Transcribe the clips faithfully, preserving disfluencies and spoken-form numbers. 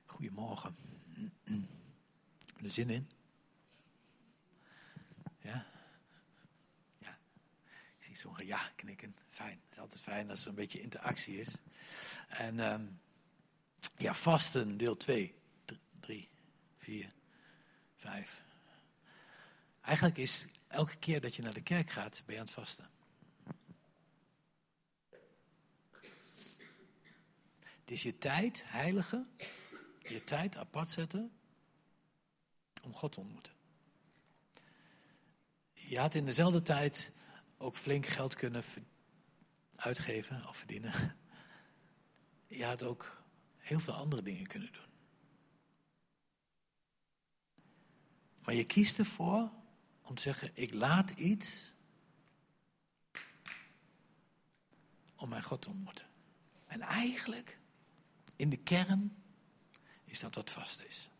Goedemorgen. Er zin in? Ja? Ja. Ik zie zo'n ja knikken. Fijn. Het is altijd fijn als er een beetje interactie is. En um, ja, vasten deel twee, drie, vier, vijf. Eigenlijk is elke keer dat je naar de kerk gaat, ben je aan het vasten. Het is je tijd heiligen, je tijd apart zetten om God te ontmoeten. Je had in dezelfde tijd ook flink geld kunnen uitgeven of verdienen. Je had ook heel veel andere dingen kunnen doen. Maar je kiest ervoor om te zeggen, ik laat iets om mijn God te ontmoeten. En eigenlijk, in de kern, is dat wat vast is.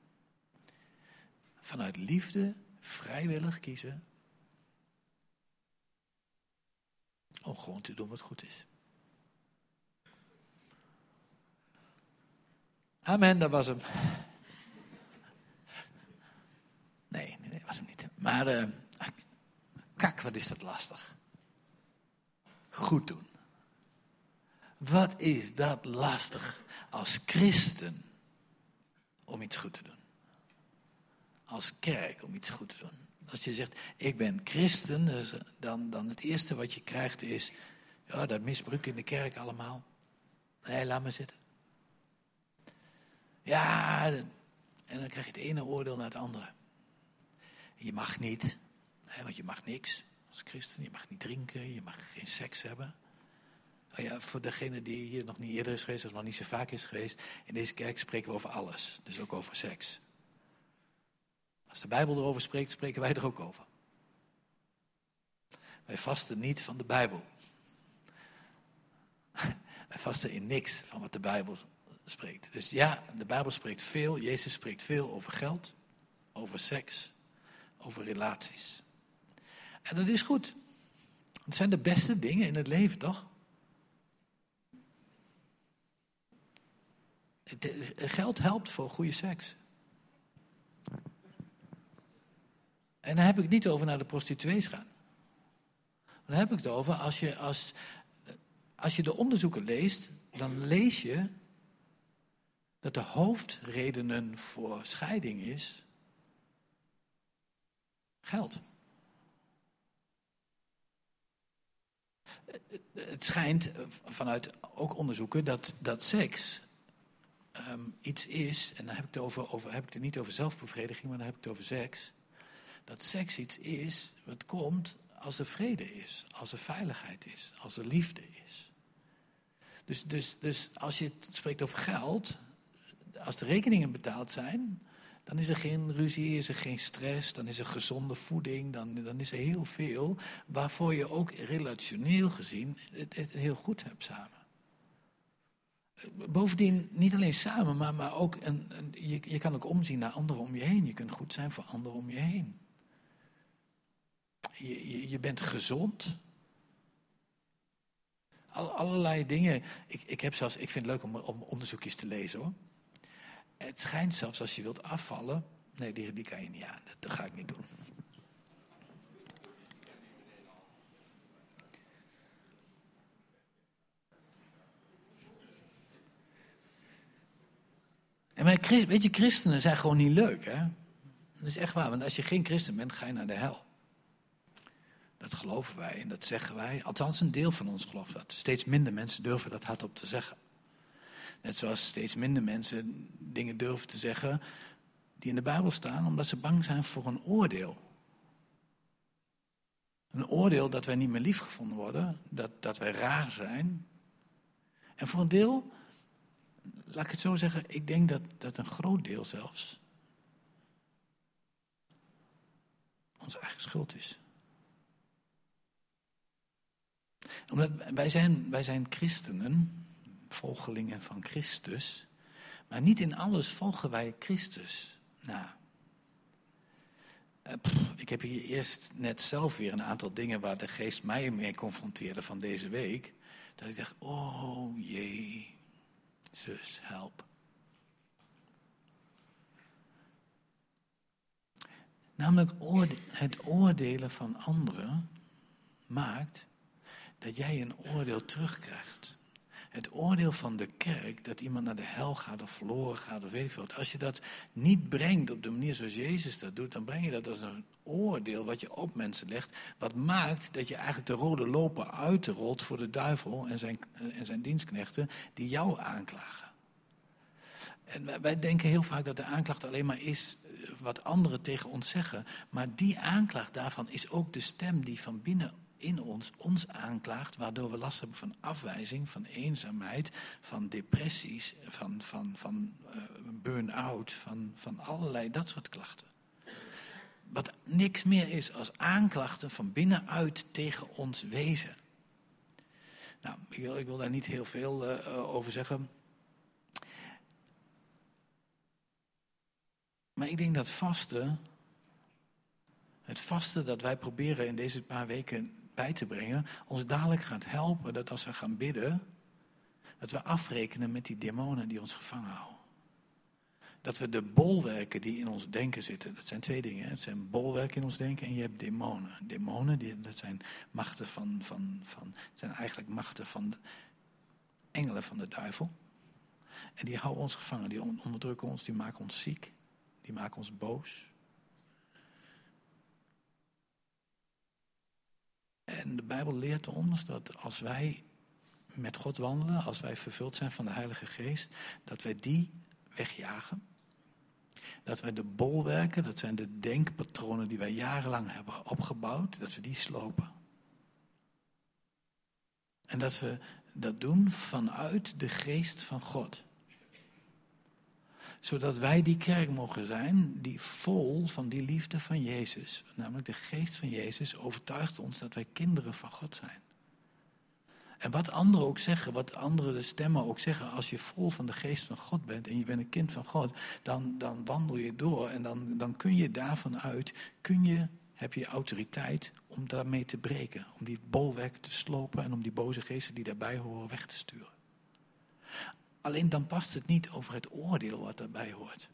Vanuit liefde, vrijwillig kiezen om gewoon te doen wat goed is. Amen, dat was hem. Nee, nee, dat was hem niet. Maar, uh, kak, wat is dat lastig. Goed doen. Wat is dat lastig als christen om iets goed te doen. Als kerk om iets goed te doen. Als je zegt, ik ben christen, dus dan, dan het eerste wat je krijgt is, ja, dat misbruik in de kerk allemaal. Nee, laat maar zitten. Ja, en dan krijg je het ene oordeel naar het andere. Je mag niet, hè, want je mag niks als christen. Je mag niet drinken, je mag geen seks hebben. Oh ja, voor degene die hier nog niet eerder is geweest, of nog niet zo vaak is geweest. In deze kerk spreken we over alles, dus ook over seks. Als de Bijbel erover spreekt, spreken wij er ook over. Wij vasten niet van de Bijbel. Wij vasten in niks van wat de Bijbel spreekt. Dus ja, de Bijbel spreekt veel. Jezus spreekt veel over geld, over seks, over relaties. En dat is goed. Het zijn de beste dingen in het leven, toch? Geld helpt voor goede seks. En dan heb ik het niet over naar de prostituees gaan. Dan heb ik het over, als je, als, als je de onderzoeken leest, dan lees je dat de hoofdredenen voor scheiding is geld. Het schijnt vanuit ook onderzoeken dat, dat seks um, iets is, en dan heb ik het, over, over, heb ik het niet over zelfbevrediging, maar dan heb ik het over seks. Dat seks iets is wat komt als er vrede is, als er veiligheid is, als er liefde is. Dus, dus, dus als je het spreekt over geld, als de rekeningen betaald zijn, dan is er geen ruzie, is er geen stress, dan is er gezonde voeding, dan, dan is er heel veel waarvoor je ook relationeel gezien het, het heel goed hebt samen. Bovendien, niet alleen samen, maar, maar ook een, een, je, je kan ook omzien naar anderen om je heen. Je kunt goed zijn voor anderen om je heen. Je, je, je bent gezond. Al, allerlei dingen. Ik, ik, heb zelfs, ik vind het leuk om, om onderzoekjes te lezen, hoor. Het schijnt zelfs als je wilt afvallen. Nee, die, die kan je niet aan. Dat, dat ga ik niet doen. En mijn, weet je, christenen zijn gewoon niet leuk, hè? Dat is echt waar, want als je geen christen bent, ga je naar de hel. Dat geloven wij en dat zeggen wij. Althans, een deel van ons gelooft dat. Steeds minder mensen durven dat hardop te zeggen. Net zoals steeds minder mensen dingen durven te zeggen die in de Bijbel staan, omdat ze bang zijn voor een oordeel. Een oordeel dat wij niet meer liefgevonden worden, dat, dat wij raar zijn. En voor een deel, laat ik het zo zeggen, ik denk dat, dat een groot deel zelfs onze eigen schuld is. Omdat wij zijn, wij zijn christenen, volgelingen van Christus, maar niet in alles volgen wij Christus. Nou, pff, ik heb hier eerst net zelf weer een aantal dingen waar de geest mij mee confronteerde van deze week. Dat ik dacht, oh jee, zus, help. Namelijk oorde- het oordelen van anderen maakt dat jij een oordeel terugkrijgt. Het oordeel van de kerk, dat iemand naar de hel gaat of verloren gaat of weet ik veel wat. Als je dat niet brengt op de manier zoals Jezus dat doet, dan breng je dat als een oordeel wat je op mensen legt. Wat maakt dat je eigenlijk de rode loper uitrolt voor de duivel en zijn, en zijn dienstknechten die jou aanklagen. En wij denken heel vaak dat de aanklacht alleen maar is wat anderen tegen ons zeggen. Maar die aanklacht daarvan is ook de stem die van binnen in ons ons aanklaagt, waardoor we last hebben van afwijzing, van eenzaamheid, van depressies, van, van, van uh, burn-out, van, van allerlei dat soort klachten. Wat niks meer is als aanklachten van binnenuit tegen ons wezen. Nou, ik wil, ik wil daar niet heel veel uh, over zeggen. Maar ik denk dat vasten, het vasten dat wij proberen in deze paar weken bij te brengen, ons dadelijk gaat helpen dat als we gaan bidden, dat we afrekenen met die demonen die ons gevangen houden. Dat we de bolwerken die in ons denken zitten, dat zijn twee dingen. Hè? Het zijn bolwerken in ons denken en je hebt demonen. Demonen, die, dat zijn machten van, van, van, zijn eigenlijk machten van de engelen van de duivel. En die houden ons gevangen, die onderdrukken ons, die maken ons ziek, die maken ons boos. En de Bijbel leert ons dat als wij met God wandelen, als wij vervuld zijn van de Heilige Geest, dat wij die wegjagen. Dat wij de bolwerken, dat zijn de denkpatronen die wij jarenlang hebben opgebouwd, dat we die slopen. En dat we dat doen vanuit de geest van God. Zodat wij die kerk mogen zijn die vol van die liefde van Jezus, namelijk de geest van Jezus, overtuigt ons dat wij kinderen van God zijn. En wat anderen ook zeggen, wat andere de stemmen ook zeggen, als je vol van de geest van God bent en je bent een kind van God, dan, dan wandel je door en dan, dan kun je daarvan uit, kun je, heb je autoriteit om daarmee te breken, om die bolwerken te slopen en om die boze geesten die daarbij horen weg te sturen. Alleen dan past het niet over het oordeel wat daarbij hoort.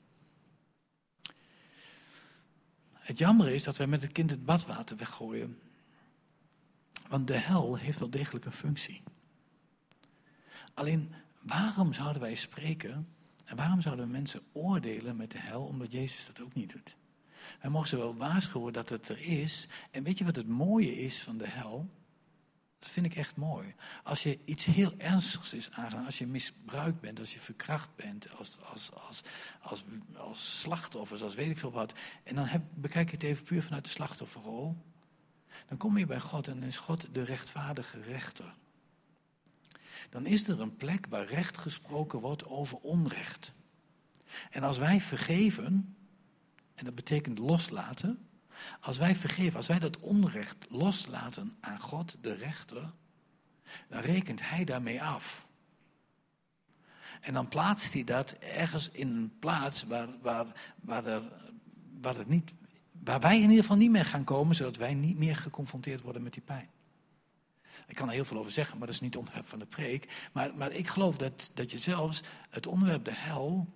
Het jammer is dat wij met het kind het badwater weggooien. Want de hel heeft wel degelijk een functie. Alleen, waarom zouden wij spreken en waarom zouden we mensen oordelen met de hel, omdat Jezus dat ook niet doet? Wij mogen ze wel waarschuwen dat het er is. En weet je wat het mooie is van de hel? Dat vind ik echt mooi. Als je iets heel ernstigs is aangedaan, als je misbruikt bent, als je verkracht bent, als, als, als, als, als slachtoffers, als weet ik veel wat. En dan heb, bekijk je het even puur vanuit de slachtofferrol. Dan kom je bij God en dan is God de rechtvaardige rechter. Dan is er een plek waar recht gesproken wordt over onrecht. En als wij vergeven, en dat betekent loslaten. Als wij vergeven, als wij dat onrecht loslaten aan God, de rechter, dan rekent hij daarmee af. En dan plaatst hij dat ergens in een plaats waar, waar, waar, er, waar, het niet, waar wij in ieder geval niet meer gaan komen, zodat wij niet meer geconfronteerd worden met die pijn. Ik kan er heel veel over zeggen, maar dat is niet het onderwerp van de preek. Maar, maar ik geloof dat, dat je zelfs het onderwerp de hel,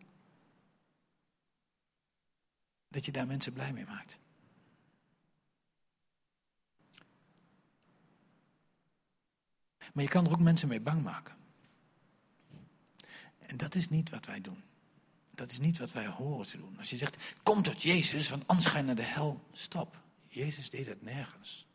dat je daar mensen blij mee maakt. Maar je kan er ook mensen mee bang maken. En dat is niet wat wij doen. Dat is niet wat wij horen te doen. Als je zegt, kom tot Jezus, want anders ga je naar de hel. Stop. Jezus deed dat nergens.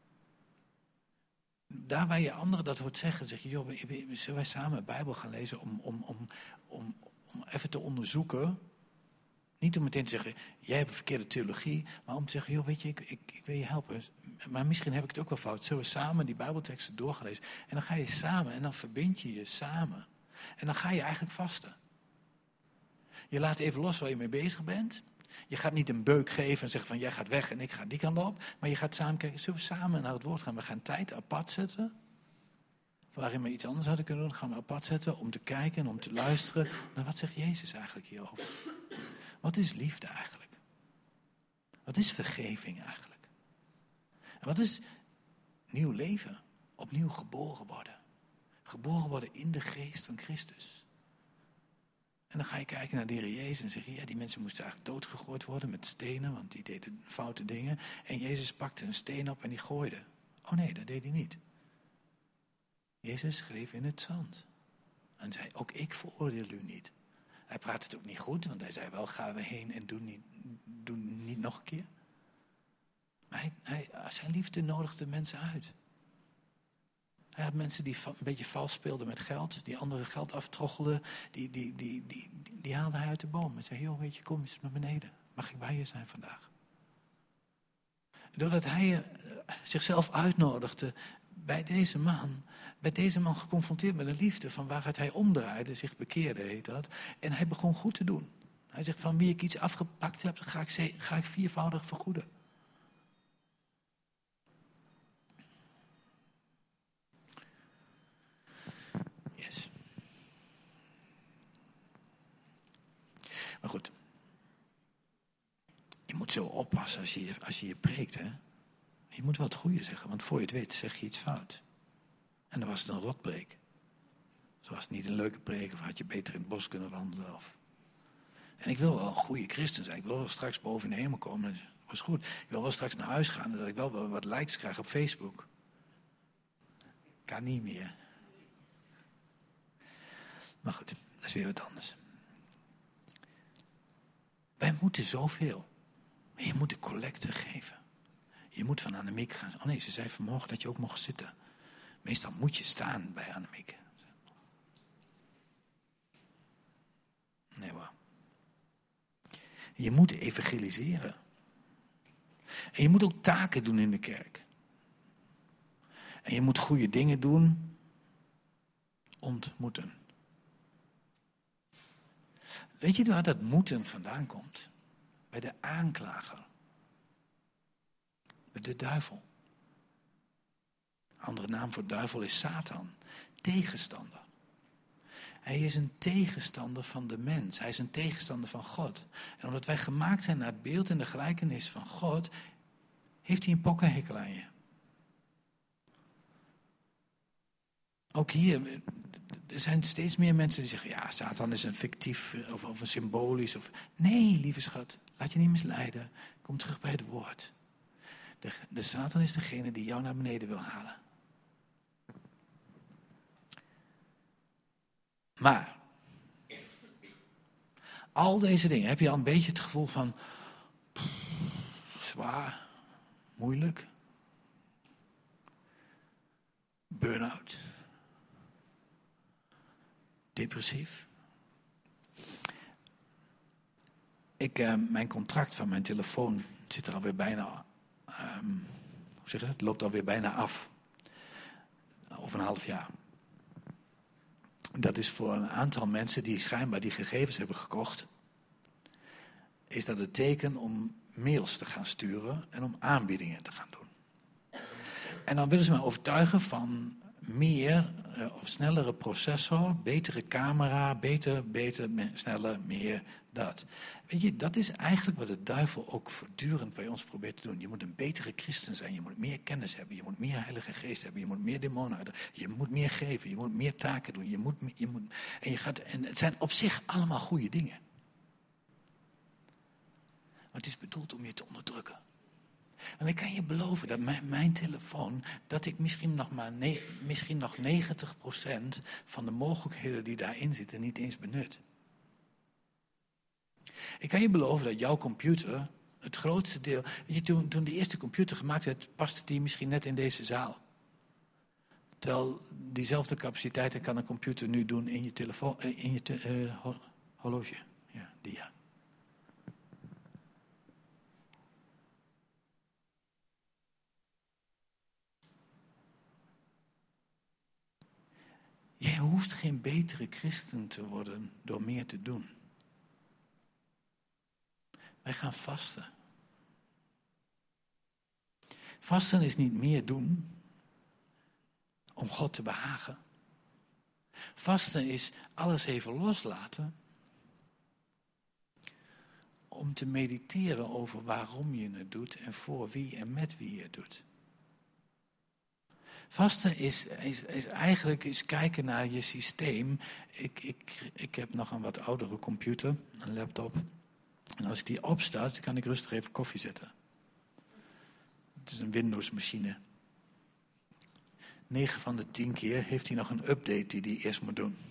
Daar waar je anderen dat hoort zeggen, zeg je, joh, we, we, zullen wij samen de Bijbel gaan lezen om, om, om, om, om even te onderzoeken. Niet om meteen te zeggen, jij hebt een verkeerde theologie, maar om te zeggen, joh, weet je, ik, ik, ik wil je helpen. Maar misschien heb ik het ook wel fout. Zullen we samen die Bijbelteksten doorgelezen? En dan ga je samen en dan verbind je je samen. En dan ga je eigenlijk vasten. Je laat even los waar je mee bezig bent. Je gaat niet een beuk geven en zeggen van, jij gaat weg en ik ga die kant op. Maar je gaat samen kijken, zullen we samen naar het woord gaan? We gaan tijd apart zetten. Waarin we iets anders hadden kunnen doen, gaan we apart zetten om te kijken en om te luisteren. Nou, wat zegt Jezus eigenlijk hierover? Wat is liefde eigenlijk? Wat is vergeving eigenlijk? En wat is nieuw leven? Opnieuw geboren worden. Geboren worden in de geest van Christus. En dan ga je kijken naar de Heer Jezus en zeg je, ja, die mensen moesten eigenlijk doodgegooid worden met stenen, want die deden foute dingen. En Jezus pakte een steen op en die gooide. Oh nee, dat deed hij niet. Jezus schreef in het zand. En zei, ook ik veroordeel u niet. Hij praatte het ook niet goed, want hij zei wel, ga we heen en doe niet, doe niet nog een keer. Maar hij, hij, zijn liefde nodigde mensen uit. Hij had mensen die een beetje vals speelden met geld, die anderen geld aftrochelden, die, die, die, die, die, die haalde hij uit de boom. En zei, joh, weet je, kom eens naar beneden. Mag ik bij je zijn vandaag? Doordat hij uh, zichzelf uitnodigde bij deze man, bij deze man geconfronteerd met een liefde van waaruit hij omdraaide, zich bekeerde, heet dat. En hij begon goed te doen. Hij zegt, van wie ik iets afgepakt heb, ga ik, ga ik viervoudig vergoeden. Yes. Maar goed. Je moet zo oppassen als je als je, je preekt, hè. Je moet wel het goede zeggen, want voor je het weet zeg je iets fout. En dan was het een rotpreek. Zo was het niet een leuke preek, of had je beter in het bos kunnen wandelen. Of... En ik wil wel een goede christen zijn. Ik wil wel straks boven in de hemel komen. Dat was goed. Ik wil wel straks naar huis gaan, dat ik wel wat likes krijg op Facebook. Kan niet meer. Maar goed, dat is weer wat anders. Wij moeten zoveel. Je moet de collecte geven. Je moet van Annemiek gaan. Oh nee, ze zei vanmorgen dat je ook mocht zitten. Meestal moet je staan bij Annemiek. Nee hoor. Je moet evangeliseren. En je moet ook taken doen in de kerk. En je moet goede dingen doen. Ontmoeten. Weet je waar dat moeten vandaan komt? Bij de aanklager. Bij de duivel. Andere naam voor duivel is Satan. Tegenstander. Hij is een tegenstander van de mens. Hij is een tegenstander van God. En omdat wij gemaakt zijn naar het beeld en de gelijkenis van God, heeft hij een pokkenhekel aan je. Ook hier, er zijn steeds meer mensen die zeggen, ja, Satan is een fictief of, of een symbolisch. Of... Nee, lieve schat, laat je niet misleiden. Kom terug bij het woord. De, de Satan is degene die jou naar beneden wil halen. Maar, al deze dingen, heb je al een beetje het gevoel van, pff, zwaar, moeilijk, burn-out, depressief. Ik, uh, mijn contract van mijn telefoon zit er alweer bijna, um, hoe zeg je dat, loopt alweer bijna af. Over een half jaar. Dat is voor een aantal mensen die schijnbaar die gegevens hebben gekocht, is dat het teken om mails te gaan sturen en om aanbiedingen te gaan doen. En dan willen ze me overtuigen van meer uh, of snellere processor, betere camera, beter, beter, me, sneller, meer dat. Weet je, dat is eigenlijk wat de duivel ook voortdurend bij ons probeert te doen. Je moet een betere christen zijn, je moet meer kennis hebben, je moet meer heilige geest hebben, je moet meer demonen hebben, je moet meer geven, je moet meer taken doen, je moet, je moet, en, je gaat, en het zijn op zich allemaal goede dingen. Maar het is bedoeld om je te onderdrukken. Want ik kan je beloven dat mijn, mijn telefoon, dat ik misschien nog maar ne, misschien nog negentig procent van de mogelijkheden die daarin zitten niet eens benut. Ik kan je beloven dat jouw computer, het grootste deel, weet je, toen, toen de eerste computer gemaakt werd, paste die misschien net in deze zaal. Terwijl diezelfde capaciteiten kan een computer nu doen in je telefoon, in je te, uh, horloge. Ja, die ja. Jij hoeft geen betere christen te worden door meer te doen. Wij gaan vasten. Vasten is niet meer doen om God te behagen. Vasten is alles even loslaten om te mediteren over waarom je het doet en voor wie en met wie je het doet. Vasten is, is, is eigenlijk is kijken naar je systeem. Ik, ik, ik heb nog een wat oudere computer, een laptop. En als ik die opstart, kan ik rustig even koffie zetten. Het is een Windows-machine. negen van de tien keer heeft hij nog een update die hij eerst moet doen.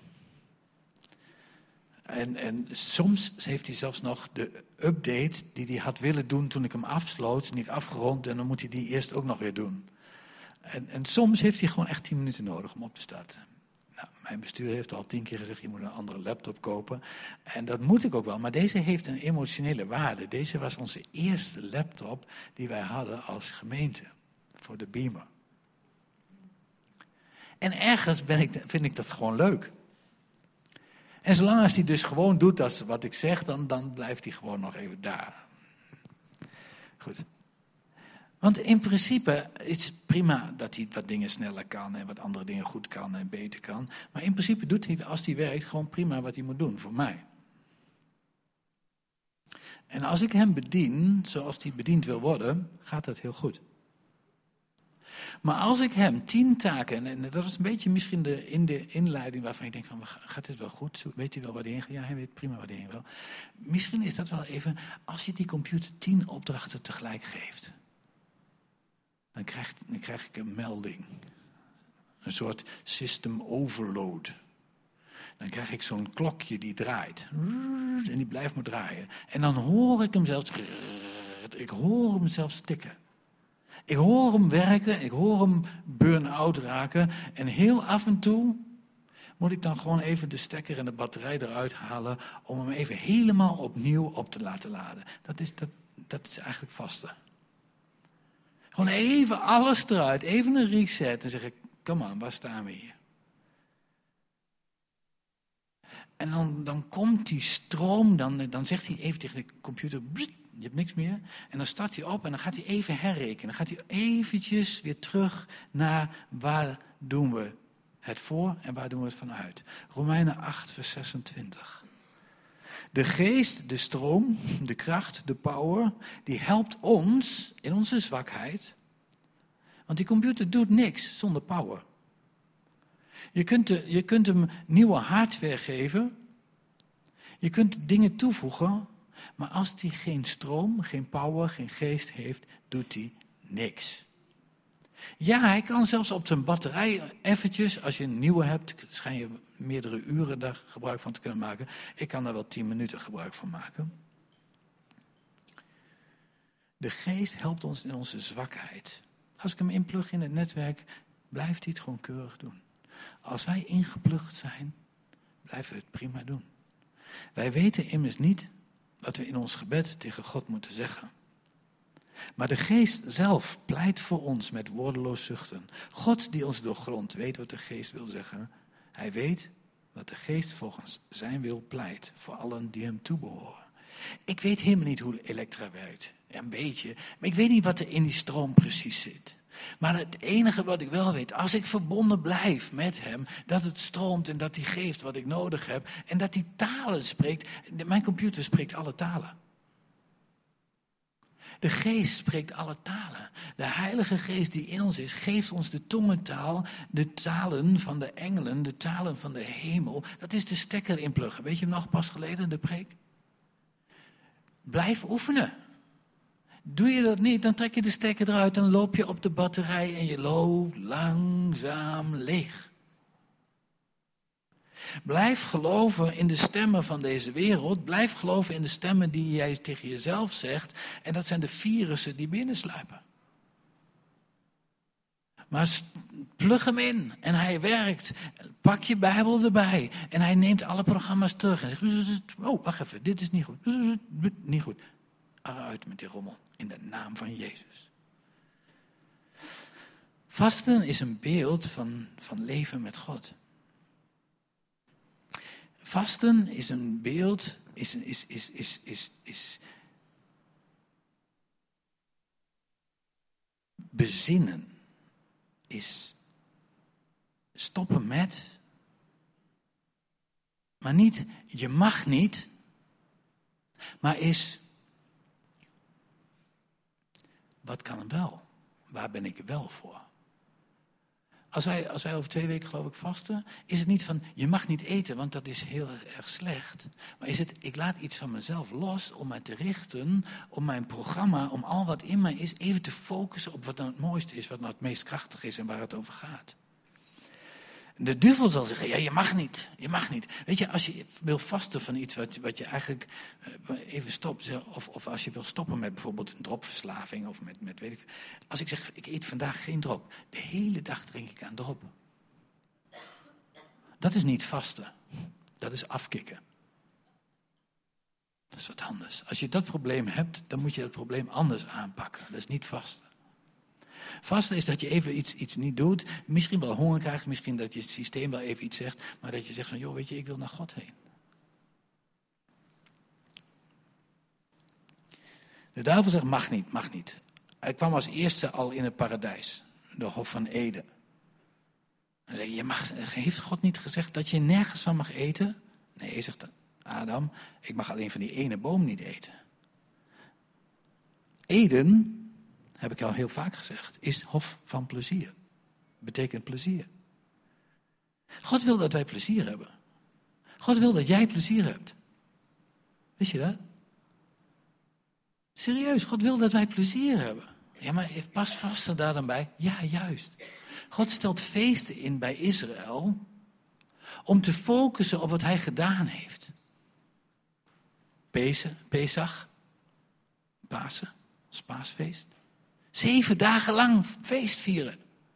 En, en soms heeft hij zelfs nog de update die hij had willen doen toen ik hem afsloot, niet afgerond. En dan moet hij die eerst ook nog weer doen. En, en soms heeft hij gewoon echt tien minuten nodig om op te starten. Nou, mijn bestuur heeft al tien keer gezegd, je moet een andere laptop kopen. En dat moet ik ook wel, maar deze heeft een emotionele waarde. Deze was onze eerste laptop die wij hadden als gemeente. Voor de Beamer. En ergens ben ik, vind ik dat gewoon leuk. En zolang als hij dus gewoon doet als wat ik zeg, dan, dan blijft hij gewoon nog even daar. Goed. Want in principe is het prima dat hij wat dingen sneller kan en wat andere dingen goed kan en beter kan. Maar in principe doet hij, als hij werkt, gewoon prima wat hij moet doen, voor mij. En als ik hem bedien, zoals hij bediend wil worden, gaat dat heel goed. Maar als ik hem tien taken, en dat is een beetje misschien de, in de inleiding waarvan je denkt van, gaat dit wel goed? Weet hij wel waar hij heen gaat? Ja, hij weet prima waar hij heen wil. Misschien is dat wel even, als je die computer tien opdrachten tegelijk geeft, dan krijg, dan krijg ik een melding. Een soort system overload. Dan krijg ik zo'n klokje die draait. En die blijft maar draaien. En dan hoor ik hem zelfs, ik hoor hem zelfs tikken. Ik hoor hem werken, ik hoor hem burn-out raken. En heel af en toe moet ik dan gewoon even de stekker en de batterij eruit halen om hem even helemaal opnieuw op te laten laden. Dat is, dat, dat is eigenlijk vasten. Gewoon even alles eruit, even een reset en zeggen, kom aan, waar staan we hier? En dan, dan komt die stroom, dan, dan zegt hij even tegen de computer, je hebt niks meer. En dan start hij op en dan gaat hij even herrekenen. Dan gaat hij eventjes weer terug naar waar doen we het voor en waar doen we het vanuit. Romeinen acht, vers zesentwintig. De geest, de stroom, de kracht, de power, die helpt ons in onze zwakheid. Want die computer doet niks zonder power. Je kunt, de, je kunt hem nieuwe hardware geven. Je kunt dingen toevoegen. Maar als hij geen stroom, geen power, geen geest heeft, doet hij niks. Ja, hij kan zelfs op zijn batterij eventjes, als je een nieuwe hebt, schijn je meerdere uren daar gebruik van te kunnen maken. Ik kan daar wel tien minuten gebruik van maken. De geest helpt ons in onze zwakheid. Als ik hem inplug in het netwerk, blijft hij het gewoon keurig doen. Als wij ingeplucht zijn, blijven we het prima doen. Wij weten immers niet wat we in ons gebed tegen God moeten zeggen. Maar de geest zelf pleit voor ons met woordeloos zuchten. God die ons doorgrondt weet wat de geest wil zeggen. Hij weet wat de geest volgens zijn wil pleit voor allen die hem toebehoren. Ik weet helemaal niet hoe elektra werkt. Ja, een beetje. Maar ik weet niet wat er in die stroom precies zit. Maar het enige wat ik wel weet, als ik verbonden blijf met hem, dat het stroomt en dat hij geeft wat ik nodig heb. En dat hij talen spreekt. Mijn computer spreekt alle talen. De geest spreekt alle talen. De Heilige Geest die in ons is, geeft ons de tongentaal, de talen van de engelen, de talen van de hemel. Dat is de stekker inpluggen. Weet je hem nog pas geleden, de preek? Blijf oefenen. Doe je dat niet, dan trek je de stekker eruit en loop je op de batterij en je loopt langzaam leeg. Blijf geloven in de stemmen van deze wereld. Blijf geloven in de stemmen die jij tegen jezelf zegt. En dat zijn de virussen die binnensluipen. Maar plug hem in en hij werkt. Pak je Bijbel erbij en hij neemt alle programma's terug. En zegt, oh wacht even, dit is niet goed. Niet goed. Eruit met die rommel. In de naam van Jezus. Vasten is een beeld van, van leven met God. Vasten is een beeld, is, is, is, is, is, is bezinnen. Is stoppen met, maar niet, je mag niet, maar is, wat kan wel? Waar ben ik wel voor? Als wij, als wij over twee weken, geloof ik, vasten, is het niet van, je mag niet eten, want dat is heel erg slecht. Maar is het, ik laat iets van mezelf los om mij te richten, om mijn programma, om al wat in mij is, even te focussen op wat nou het mooiste is, wat nou het meest krachtig is en waar het over gaat. De duivel zal zeggen, ja, je mag niet, je mag niet. Weet je, als je wil vasten van iets wat, wat je eigenlijk even stopt, of, of als je wil stoppen met bijvoorbeeld een dropverslaving, of met, met weet ik, als ik zeg, ik eet vandaag geen drop, de hele dag drink ik aan drop. Dat is niet vasten, dat is afkicken. Dat is wat anders. Als je dat probleem hebt, dan moet je dat probleem anders aanpakken. Dat is niet vasten. Vasten is dat je even iets, iets niet doet, misschien wel honger krijgt, misschien dat je het systeem wel even iets zegt, maar dat je zegt van, joh, weet je, ik wil naar God heen. De duivel zegt, mag niet, mag niet. Hij kwam als eerste al in het paradijs, de Hof van Eden. Hij zei, je mag, heeft God niet gezegd dat je nergens van mag eten? Nee, zegt Adam, ik mag alleen van die ene boom niet eten. Eden, heb ik al heel vaak gezegd, is hof van plezier. Betekent plezier. God wil dat wij plezier hebben. God wil dat jij plezier hebt. Wist je dat? Serieus, God wil dat wij plezier hebben. Ja, maar past vasten daar dan bij? Ja, juist. God stelt feesten in bij Israël om te focussen op wat hij gedaan heeft. Pesen, Pesach, Pasen, als paasfeest. Zeven dagen lang feest vieren.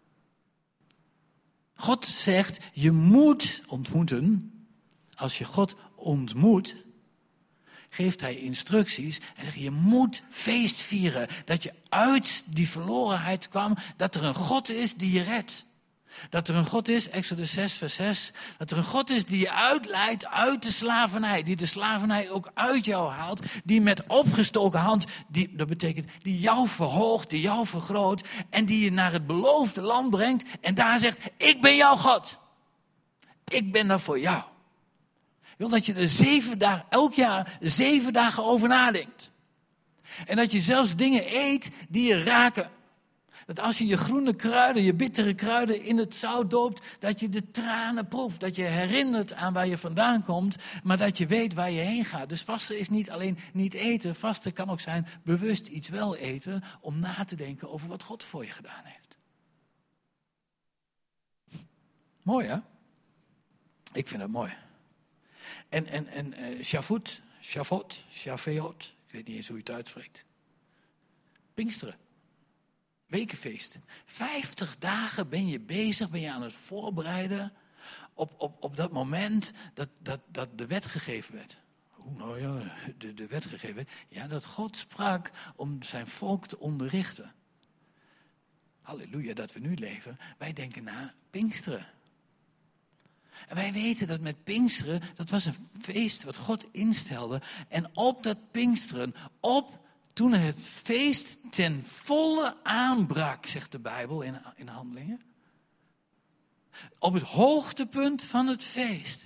God zegt, je moet ontmoeten. Als je God ontmoet, geeft hij instructies. Hij zegt, je moet feest vieren. Dat je uit die verlorenheid kwam. Dat er een God is die je redt. Dat er een God is, Exodus zes vers zes. Dat er een God is die je uitleidt uit de slavernij. Die de slavernij ook uit jou haalt. Die met opgestoken hand, die, dat betekent, die jou verhoogt, die jou vergroot. En die je naar het beloofde land brengt. En daar zegt, ik ben jouw God. Ik ben daar voor jou. Ik wil dat je er zeven dagen, elk jaar zeven dagen over nadenkt. En dat je zelfs dingen eet die je raken. Dat als je je groene kruiden, je bittere kruiden in het zout doopt, dat je de tranen proeft. Dat je herinnert aan waar je vandaan komt, maar dat je weet waar je heen gaat. Dus vasten is niet alleen niet eten. Vasten kan ook zijn bewust iets wel eten, om na te denken over wat God voor je gedaan heeft. Mooi, hè? Ik vind het mooi. En, en, en uh, Shavuot, Shavuot, Shavuot, ik weet niet eens hoe je het uitspreekt. Pinksteren. Wekenfeest. Vijftig dagen ben je bezig, ben je aan het voorbereiden op, op, op dat moment dat, dat, dat de wet gegeven werd. Hoe nou ja, de, de wet gegeven werd. Ja, dat God sprak om zijn volk te onderrichten. Halleluja dat we nu leven. Wij denken na Pinksteren. En wij weten dat met Pinksteren, dat was een feest wat God instelde. En op dat Pinksteren, op toen het feest ten volle aanbrak, zegt de Bijbel in, in Handelingen. Op het hoogtepunt van het feest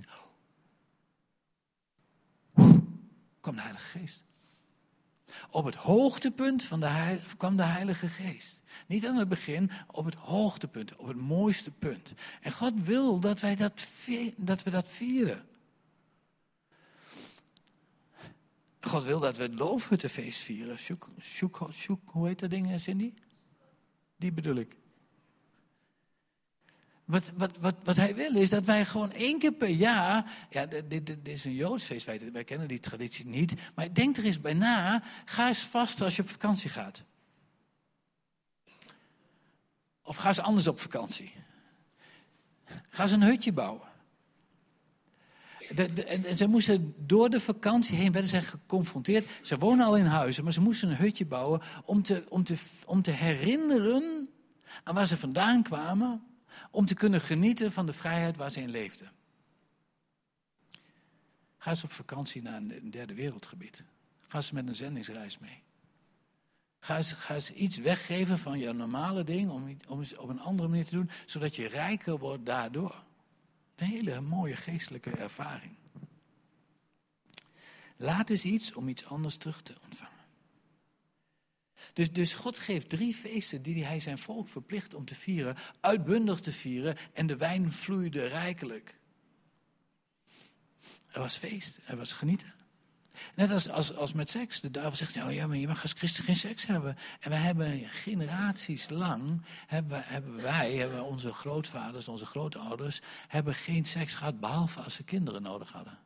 kwam de Heilige Geest. Op het hoogtepunt van de Heilige, kwam de Heilige Geest. Niet aan het begin, op het hoogtepunt, op het mooiste punt. En God wil dat wij dat, dat, we dat vieren. God wil dat we het loofhuttenfeest vieren. Shuk, shuk, shuk, hoe heet dat ding, Cindy? Die bedoel ik. Wat, wat, wat, wat hij wil is dat wij gewoon één keer per jaar... Ja, dit, dit, dit is een Joods feest, wij, wij kennen die traditie niet. Maar denk er eens bij na. Ga eens vasten als je op vakantie gaat. Of ga eens anders op vakantie. Ga eens een hutje bouwen. De, de, en ze moesten door de vakantie heen, werden ze geconfronteerd. Ze wonen al in huizen, maar ze moesten een hutje bouwen om te, om te, om te herinneren aan waar ze vandaan kwamen. Om te kunnen genieten van de vrijheid waar ze in leefden. Ga eens op vakantie naar een derde wereldgebied. Ga eens met een zendingsreis mee. Ga eens, ga eens iets weggeven van je normale ding om, om het op een andere manier te doen, zodat je rijker wordt daardoor. Een hele mooie geestelijke ervaring. Laat eens iets om iets anders terug te ontvangen. Dus, dus God geeft drie feesten die hij zijn volk verplicht om te vieren, uitbundig te vieren en de wijn vloeide rijkelijk. Er was feest, er was genieten. Net als, als, als met seks. De duivel zegt, oh ja, maar je mag als christen geen seks hebben. En wij hebben generaties lang, hebben, hebben wij, hebben onze grootvaders, onze grootouders, hebben geen seks gehad, behalve als ze kinderen nodig hadden.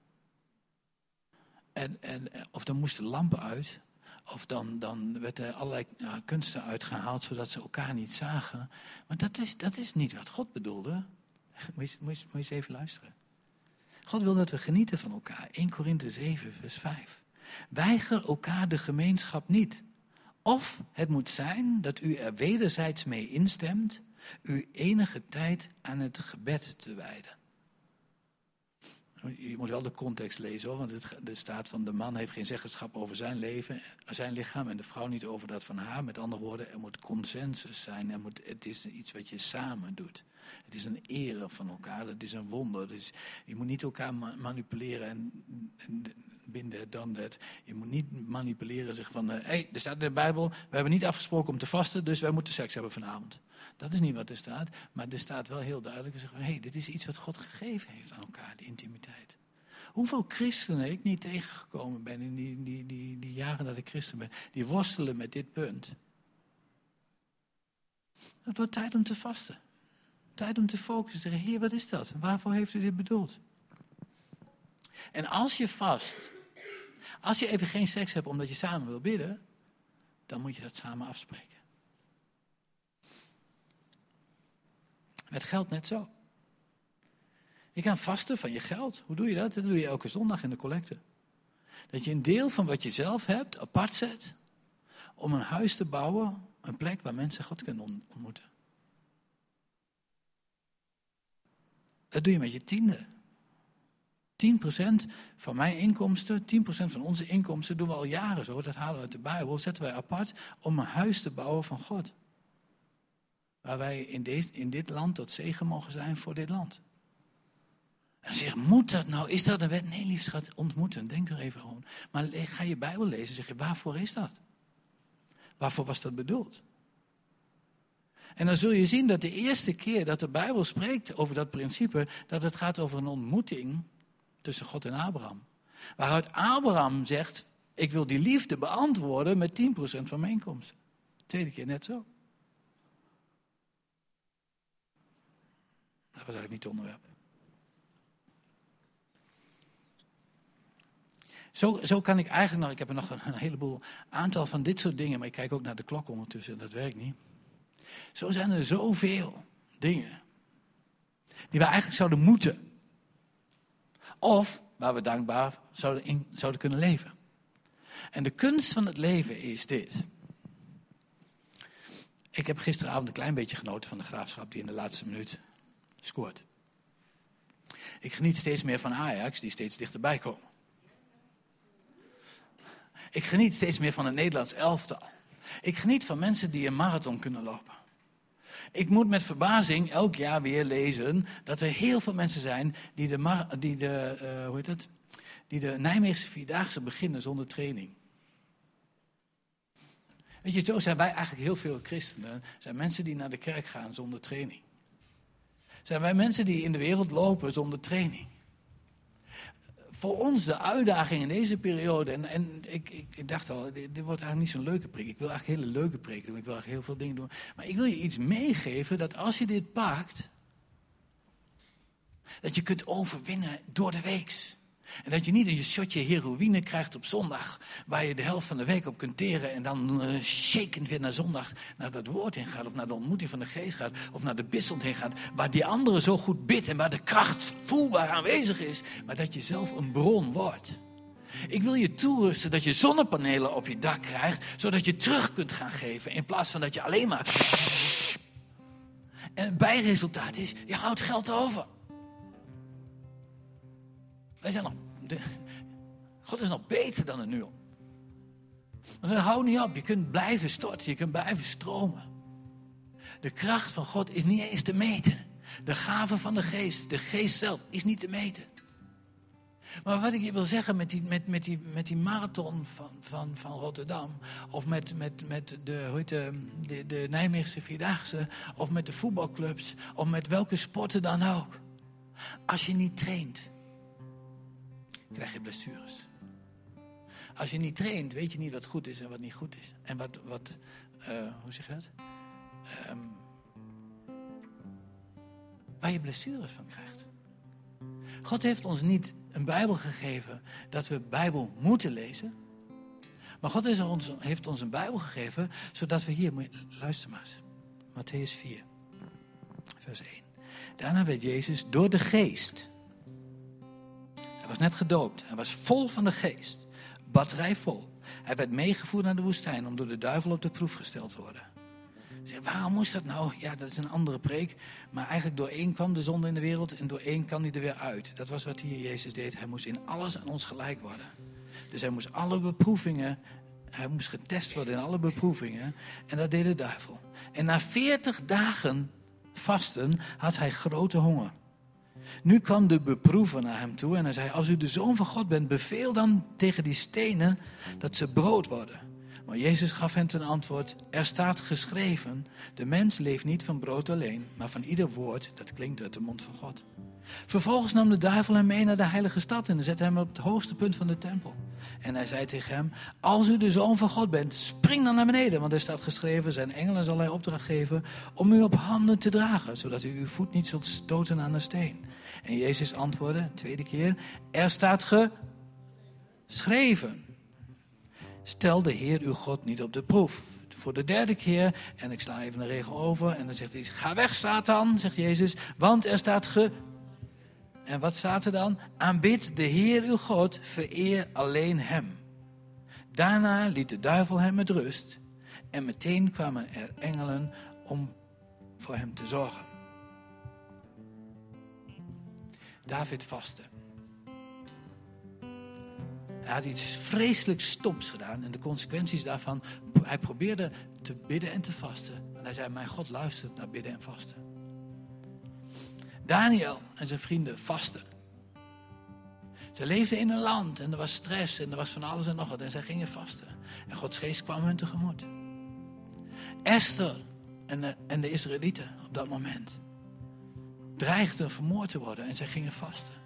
En, en, of dan moesten lampen uit, of dan, dan werden er allerlei ja, kunsten uitgehaald, zodat ze elkaar niet zagen. Maar dat is, dat is niet wat God bedoelde. Moet je, moet je, moet je eens even luisteren. God wil dat we genieten van elkaar. Eerste Korinthe zeven, vers vijf. Weiger elkaar de gemeenschap niet. Of het moet zijn dat u er wederzijds mee instemt, u enige tijd aan het gebed te wijden. Je moet wel de context lezen hoor, want het, er staat van de man heeft geen zeggenschap over zijn leven, zijn lichaam en de vrouw niet over dat van haar. Met andere woorden, er moet consensus zijn, er moet, het is iets wat je samen doet. Het is een ere van elkaar, het is een wonder. Dus je moet niet elkaar manipuleren en, en binden, dan dat. Je moet niet manipuleren en zeggen van, hé, hey, er staat in de Bijbel, we hebben niet afgesproken om te vasten, dus wij moeten seks hebben vanavond. Dat is niet wat er staat, maar er staat wel heel duidelijk, zeggen van, hé, hey, dit is iets wat God gegeven heeft aan elkaar, die intimiteit. Hoeveel christenen ik niet tegengekomen ben in die, die, die, die jaren dat ik christen ben, die worstelen met dit punt. Het wordt tijd om te vasten. Tijd om te focussen. Zeggen, Heer, wat is dat? Waarvoor heeft u dit bedoeld? En als je vast, als je even geen seks hebt omdat je samen wil bidden, dan moet je dat samen afspreken. Met geld net zo. Je kan vasten van je geld. Hoe doe je dat? Dat doe je elke zondag in de collecte. Dat je een deel van wat je zelf hebt apart zet om een huis te bouwen, een plek waar mensen God kunnen ontmoeten. Dat doe je met je tiende. tien procent van mijn inkomsten, tien procent van onze inkomsten doen we al jaren zo. Dat halen we uit de Bijbel, zetten wij apart om een huis te bouwen van God. Waar wij in, deze, in dit land tot zegen mogen zijn voor dit land. En dan zeg je, moet dat nou? Is dat een wet? Nee, liefst gaat ontmoeten. Denk er even over. Maar ga je Bijbel lezen, zeg je, waarvoor is dat? Waarvoor was dat bedoeld? En dan zul je zien dat de eerste keer dat de Bijbel spreekt over dat principe, dat het gaat over een ontmoeting tussen God en Abraham. Waaruit Abraham zegt, ik wil die liefde beantwoorden met tien procent van mijn inkomsten. Tweede keer net zo. Dat was eigenlijk niet het onderwerp. Zo, zo kan ik eigenlijk nog, ik heb er nog een, een heleboel aantal van dit soort dingen, maar ik kijk ook naar de klok ondertussen, dat werkt niet. Zo zijn er zoveel dingen die we eigenlijk zouden moeten. Of waar we dankbaar zouden, in, zouden kunnen leven. En de kunst van het leven is dit. Ik heb gisteravond een klein beetje genoten van de Graafschap die in de laatste minuut scoort. Ik geniet steeds meer van Ajax die steeds dichterbij komen. Ik geniet steeds meer van het Nederlands elftal. Ik geniet van mensen die een marathon kunnen lopen. Ik moet met verbazing elk jaar weer lezen dat er heel veel mensen zijn die de, mar- die de, uh, hoe heet het? die de Nijmeegse Vierdaagse beginnen zonder training. Weet je, zo zijn wij eigenlijk heel veel christenen. Zijn mensen die naar de kerk gaan zonder training. Zijn wij mensen die in de wereld lopen zonder training. Voor ons de uitdaging in deze periode, en, en ik, ik, ik dacht al, dit, dit wordt eigenlijk niet zo'n leuke preek. Ik wil eigenlijk hele leuke preek doen, ik wil eigenlijk heel veel dingen doen. Maar ik wil je iets meegeven, dat als je dit pakt, dat je kunt overwinnen door de weeks. En dat je niet een shotje heroïne krijgt op zondag, waar je de helft van de week op kunt teren en dan uh, shakend weer naar zondag naar dat woord heen gaat, of naar de ontmoeting van de geest gaat, of naar de bidstond heen gaat, waar die andere zo goed bidt en waar de kracht voelbaar aanwezig is, maar dat je zelf een bron wordt. Ik wil je toerusten dat je zonnepanelen op je dak krijgt, zodat je terug kunt gaan geven, in plaats van dat je alleen maar... En het bijresultaat is, je houdt geld over. Wij zijn nog, de, God is nog beter dan het nu. Maar dan hou niet op. Je kunt blijven storten. Je kunt blijven stromen. De kracht van God is niet eens te meten. De gave van de geest, de geest zelf, is niet te meten. Maar wat ik je wil zeggen met die, met, met die, met die marathon van, van, van Rotterdam, of met, met, met de, hoe heet de, de, de Nijmeegse Vierdaagse, of met de voetbalclubs, of met welke sporten dan ook. Als je niet traint, krijg je blessures. Als je niet traint, weet je niet wat goed is en wat niet goed is. En wat, wat uh, hoe zeg je dat? Um, waar je blessures van krijgt. God heeft ons niet een Bijbel gegeven dat we Bijbel moeten lezen. Maar God heeft ons, heeft ons een Bijbel gegeven zodat we hier, luister maar eens. Mattheüs vier, vers één. Daarna werd Jezus door de geest. Hij was net gedoopt. Hij was vol van de geest. Batterijvol. Hij werd meegevoerd naar de woestijn om door de duivel op de proef gesteld te worden. Zeg, waarom moest dat nou? Ja, dat is een andere preek. Maar eigenlijk door één kwam de zonde in de wereld en door één kan hij er weer uit. Dat was wat hier Jezus deed. Hij moest in alles aan ons gelijk worden. Dus hij moest alle beproevingen, hij moest getest worden in alle beproevingen. En dat deed de duivel. En na veertig dagen vasten had hij grote honger. Nu kwam de beproever naar hem toe en hij zei, als u de Zoon van God bent, beveel dan tegen die stenen dat ze brood worden. Maar Jezus gaf hen ten antwoord, er staat geschreven, de mens leeft niet van brood alleen, maar van ieder woord dat klinkt uit de mond van God. Vervolgens nam de duivel hem mee naar de heilige stad en zette hem op het hoogste punt van de tempel. En hij zei tegen hem, als u de Zoon van God bent, spring dan naar beneden. Want er staat geschreven, zijn engelen zal hij opdracht geven om u op handen te dragen, zodat u uw voet niet zult stoten aan een steen. En Jezus antwoordde, een tweede keer, er staat geschreven. Stel de Heer uw God niet op de proef. Voor de derde keer, en ik sla even een regel over, en dan zegt hij, ga weg Satan, zegt Jezus, want er staat ge... En wat staat er dan? Aanbid de Heer uw God, vereer alleen hem. Daarna liet de duivel hem met rust, en meteen kwamen er engelen om voor hem te zorgen. David vastte. Hij had iets vreselijk stoms gedaan en de consequenties daarvan, hij probeerde te bidden en te vasten. En hij zei, mijn God luistert naar bidden en vasten. Daniel en zijn vrienden vasten. Ze leefden in een land en er was stress en er was van alles en nog wat en zij gingen vasten. En Gods geest kwam hun tegemoet. Esther en de, en de Israëlieten op dat moment dreigden vermoord te worden en zij gingen vasten.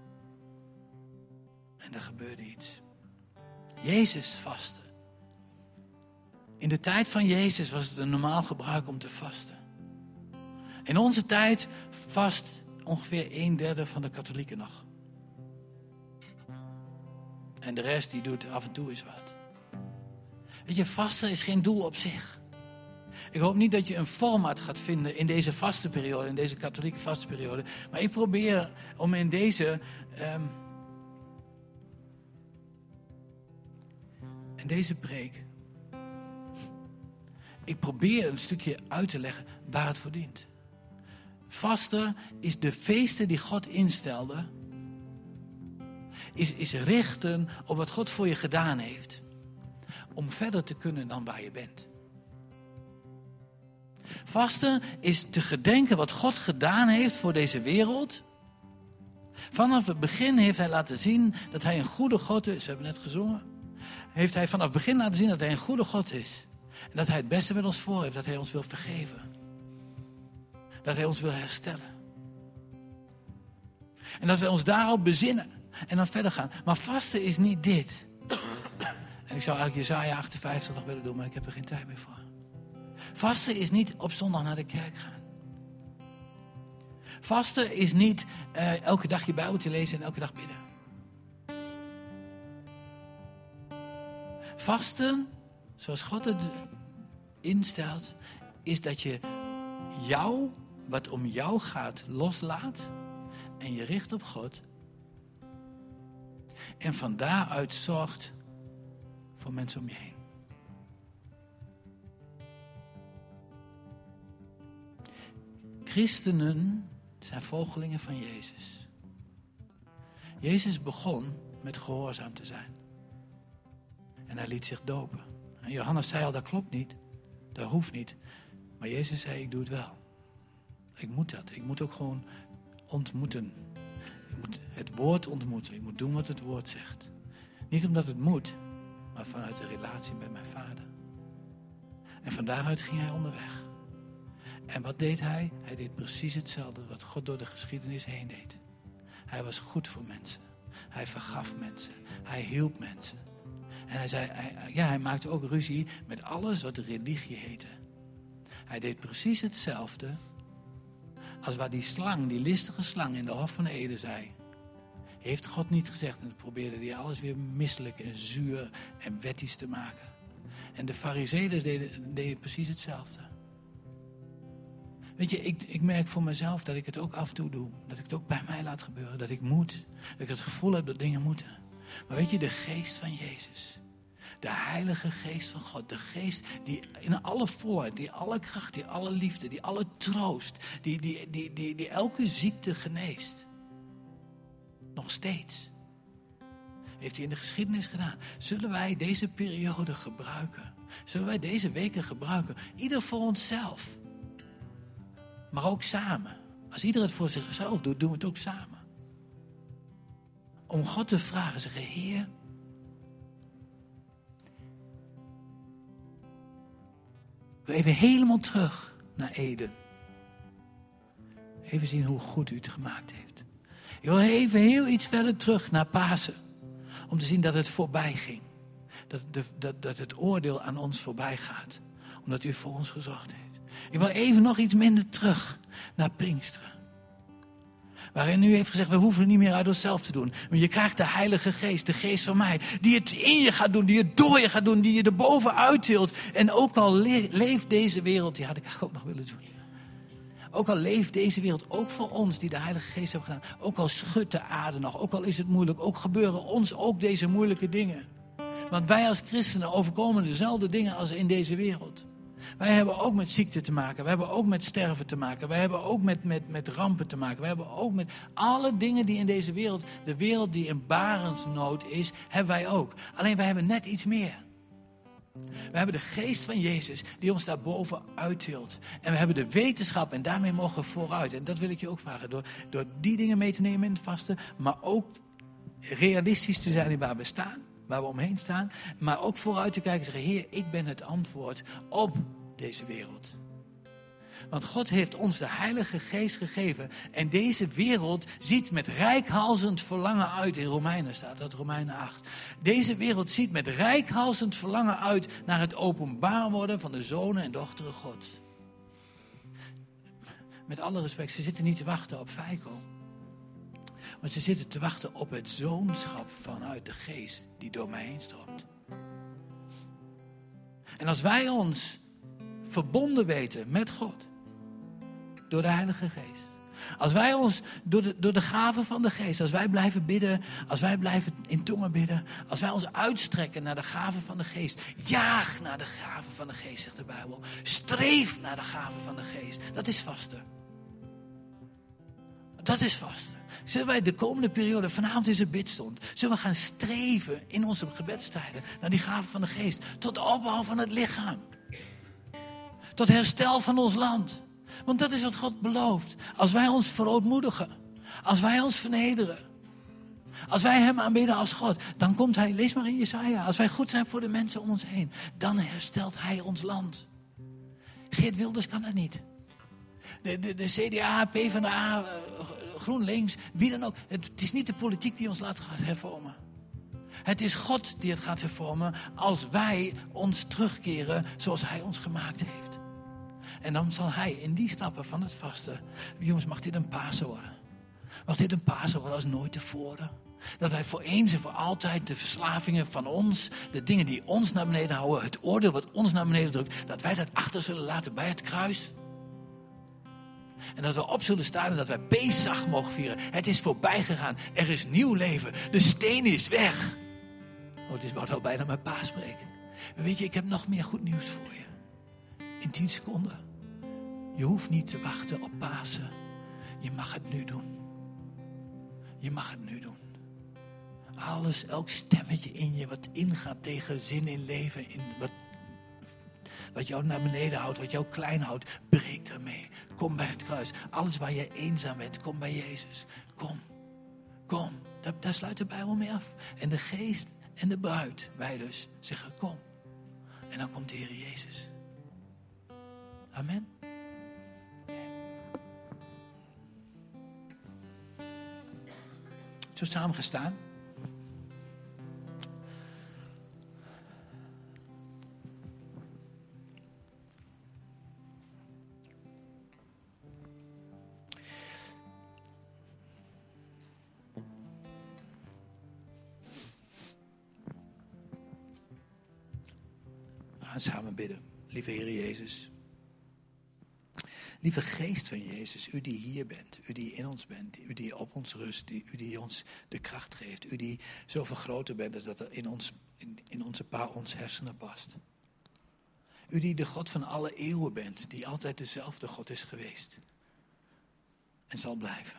En er gebeurde iets. Jezus vastte. In de tijd van Jezus was het een normaal gebruik om te vasten. In onze tijd vast ongeveer een derde van de katholieken nog. En de rest die doet af en toe eens wat. Weet je, vasten is geen doel op zich. Ik hoop niet dat je een format gaat vinden in deze vastenperiode, in deze katholieke vastenperiode. Maar ik probeer om in deze... Um, in deze preek... Ik probeer een stukje uit te leggen waar het voor dient. Vasten is de feesten die God instelde. Is, is richten op wat God voor je gedaan heeft. Om verder te kunnen dan waar je bent. Vasten is te gedenken wat God gedaan heeft voor deze wereld. Vanaf het begin heeft hij laten zien dat hij een goede God is. We hebben net gezongen. Heeft hij vanaf het begin laten zien dat hij een goede God is. En dat hij het beste met ons voor heeft. Dat hij ons wil vergeven. Dat hij ons wil herstellen. En dat wij ons daarop bezinnen. En dan verder gaan. Maar vasten is niet dit. En ik zou eigenlijk Jesaja achtenvijftig nog willen doen. Maar ik heb er geen tijd meer voor. Vasten is niet op zondag naar de kerk gaan. Vasten is niet uh, elke dag je Bijbeltje lezen en elke dag bidden. Vasten, zoals God het instelt, is dat je jou, wat om jou gaat, loslaat en je richt op God. En van daaruit zorgt voor mensen om je heen. Christenen zijn volgelingen van Jezus. Jezus begon met gehoorzaam te zijn. En hij liet zich dopen. En Johannes zei al, dat klopt niet. Dat hoeft niet. Maar Jezus zei, ik doe het wel. Ik moet dat. Ik moet ook gewoon ontmoeten. Je moet het woord ontmoeten. Je moet doen wat het woord zegt. Niet omdat het moet, maar vanuit de relatie met mijn vader. En van daaruit ging hij onderweg. En wat deed hij? Hij deed precies hetzelfde wat God door de geschiedenis heen deed. Hij was goed voor mensen. Hij vergaf mensen. Hij hielp mensen. En hij zei, hij, ja, hij maakte ook ruzie met alles wat religie heette. Hij deed precies hetzelfde als wat die slang, die listige slang in de Hof van Eden zei. Heeft God niet gezegd. En dan probeerde hij alles weer misselijk en zuur en wettisch te maken. En de Farizeeën deden, deden precies hetzelfde. Weet je, ik, ik merk voor mezelf dat ik het ook af en toe doe. Dat ik het ook bij mij laat gebeuren. Dat ik moet. Dat ik het gevoel heb dat dingen moeten. Maar weet je, de geest van Jezus. De heilige geest van God. De geest die in alle volheid, die alle kracht, die alle liefde, die alle troost. Die, die, die, die, die elke ziekte geneest. Nog steeds. Heeft hij in de geschiedenis gedaan. Zullen wij deze periode gebruiken? Zullen wij deze weken gebruiken? Ieder voor onszelf. Maar ook samen. Als ieder het voor zichzelf doet, doen we het ook samen. Om God te vragen, zeggen, Heer, ik wil even helemaal terug naar Eden. Even zien hoe goed u het gemaakt heeft. Ik wil even heel iets verder terug naar Pasen. Om te zien dat het voorbij ging. Dat, de, dat, dat het oordeel aan ons voorbij gaat. Omdat u voor ons gezorgd heeft. Ik wil even nog iets minder terug naar Pinksteren. Waarin u heeft gezegd, we hoeven het niet meer uit onszelf te doen. Maar je krijgt de Heilige Geest, de geest van mij. Die het in je gaat doen, die het door je gaat doen. Die je er bovenuit tilt. En ook al le- leeft deze wereld, die had ik eigenlijk ook nog willen doen. Ook al leeft deze wereld, ook voor ons die de Heilige Geest hebben gedaan. Ook al schudt de aarde nog, ook al is het moeilijk. Ook gebeuren ons ook deze moeilijke dingen. Want wij als christenen overkomen dezelfde dingen als in deze wereld. Wij hebben ook met ziekte te maken. We hebben ook met sterven te maken. Wij hebben ook met, met, met rampen te maken. We hebben ook met alle dingen die in deze wereld, de wereld die in barensnood is, hebben wij ook. Alleen wij hebben net iets meer. We hebben de geest van Jezus die ons daarboven uittilt. En we hebben de wetenschap en daarmee mogen we vooruit. En dat wil ik je ook vragen. Door, door die dingen mee te nemen in het vasten. Maar ook realistisch te zijn in waar we staan. Waar we omheen staan. Maar ook vooruit te kijken en zeggen, Heer, ik ben het antwoord op deze wereld. Want God heeft ons de Heilige Geest gegeven. En deze wereld ziet met reikhalzend verlangen uit. In Romeinen staat dat, Romeinen acht. Deze wereld ziet met reikhalzend verlangen uit naar het openbaar worden van de zonen en dochteren God. Met alle respect, ze zitten niet te wachten op Feiko. Maar ze zitten te wachten op het zoonschap vanuit de geest die door mij heen stroomt. En als wij ons verbonden weten met God, door de Heilige Geest. Als wij ons door de, door de gaven van de Geest, als wij blijven bidden, als wij blijven in tongen bidden, als wij ons uitstrekken naar de gaven van de Geest. Jaag naar de gaven van de Geest, zegt de Bijbel. Streef naar de gaven van de Geest. Dat is vasten. Dat is vasten. Zullen wij de komende periode, vanavond is er bidstond, zullen we gaan streven in onze gebedstijden naar die gaven van de Geest. Tot de opbouw van het lichaam. Tot herstel van ons land. Want dat is wat God belooft. Als wij ons verootmoedigen. Als wij ons vernederen. Als wij hem aanbidden als God. Dan komt hij, lees maar in Jesaja. Als wij goed zijn voor de mensen om ons heen. Dan herstelt hij ons land. Geert Wilders kan dat niet. De, de, de C D A, PvdA, GroenLinks, wie dan ook. Het is niet de politiek die ons laat hervormen. Het is God die het gaat hervormen als wij ons terugkeren zoals hij ons gemaakt heeft. En dan zal hij in die stappen van het vasten. Jongens, mag dit een Pasen worden? Mag dit een Pasen worden als nooit tevoren? Dat wij voor eens en voor altijd de verslavingen van ons, de dingen die ons naar beneden houden, het oordeel wat ons naar beneden drukt, dat wij dat achter zullen laten bij het kruis. En dat we op zullen staan en dat wij Pesach mogen vieren. Het is voorbij gegaan. Er is nieuw leven. De steen is weg. Oh, het is wat al bijna mijn pa spreken. Weet je, ik heb nog meer goed nieuws voor je. In tien seconden. Je hoeft niet te wachten op Pasen. Je mag het nu doen. Je mag het nu doen. Alles, elk stemmetje in je wat ingaat tegen zin in leven. In wat, wat jou naar beneden houdt, wat jou klein houdt. Breek ermee. Kom bij het kruis. Alles waar je eenzaam bent, kom bij Jezus. Kom. Kom, daar, daar sluit de Bijbel mee af. En de geest en de bruid, wij dus, zeggen kom. En dan komt de Heer Jezus. Amen. Zo samen gestaan. We gaan samen bidden. Lieve Heer Jezus. Lieve geest van Jezus, u die hier bent, u die in ons bent, u die op ons rust, die, u die ons de kracht geeft, u die zoveel groter bent als dat er in, ons, in, in onze paar ons hersenen past. U die de God van alle eeuwen bent, die altijd dezelfde God is geweest en zal blijven.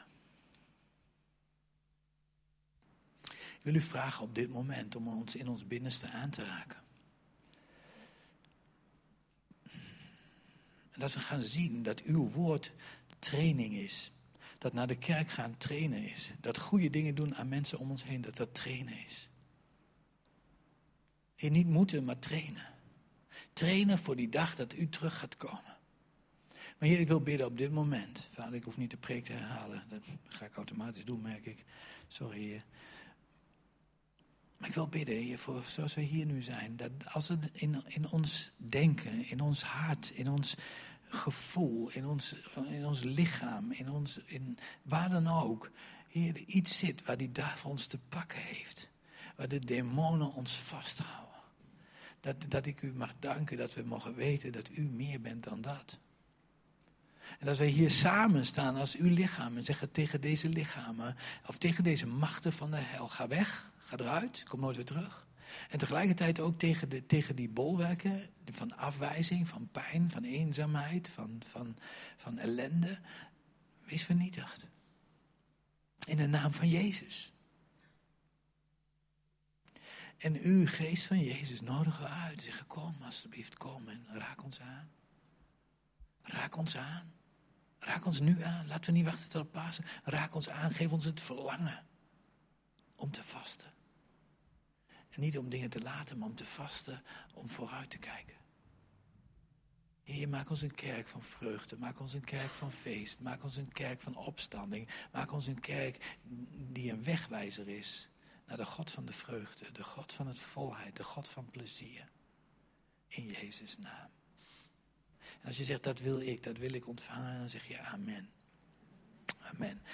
Ik wil u vragen op dit moment om ons in ons binnenste aan te raken. En dat we gaan zien dat uw woord training is. Dat naar de kerk gaan trainen is. Dat goede dingen doen aan mensen om ons heen, dat dat trainen is. Je niet moeten, maar trainen. Trainen voor die dag dat u terug gaat komen. Maar Heer, ik wil bidden op dit moment. Vader, ik hoef niet de preek te herhalen. Dat ga ik automatisch doen, merk ik. Sorry, Heer. Maar ik wil bidden, Heer, voor zoals we hier nu zijn. Dat als het in, in ons denken, in ons hart, in ons gevoel, in ons, in ons lichaam, in ons, in, waar dan ook. Heer, iets zit waar die duivel ons te pakken heeft. Waar de demonen ons vasthouden. Dat, dat ik u mag danken dat we mogen weten dat u meer bent dan dat. En dat wij hier samen staan als uw lichaam en zeggen tegen deze lichamen, of tegen deze machten van de hel, ga weg, ga eruit, kom nooit weer terug. En tegelijkertijd ook tegen, de, tegen die bolwerken van afwijzing, van pijn, van eenzaamheid, van, van, van ellende. Wees vernietigd. In de naam van Jezus. En u, geest van Jezus, nodigen we uit. Zeggen, kom alsjeblieft, kom en raak ons aan. Raak ons aan. Raak ons nu aan. Laten we niet wachten tot Pasen. Raak ons aan. Geef ons het verlangen om te vasten. En niet om dingen te laten, maar om te vasten, om vooruit te kijken. Heer, maak ons een kerk van vreugde. Maak ons een kerk van feest. Maak ons een kerk van opstanding. Maak ons een kerk die een wegwijzer is naar de God van de vreugde. De God van het volheid. De God van plezier. In Jezus' naam. En als je zegt, dat wil ik, dat wil ik ontvangen, dan zeg je amen. Amen.